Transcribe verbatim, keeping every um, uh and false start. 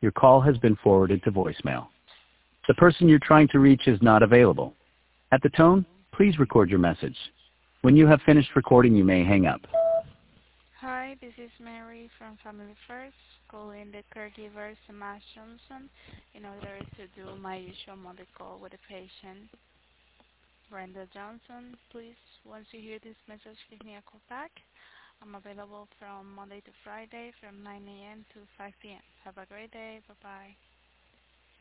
Your call has been forwarded to voicemail. The person you're trying to reach is not available. At the tone, please record your message. When you have finished recording, you may hang up. Hi, this is Mary from Family First, calling the caregiver Samash Johnson in order to do my usual Monday call with the patient, Brenda Johnson. Please, once you hear this message, give me a call back. I'm available from Monday to Friday from nine a m to five p m Have a great day. Bye-bye.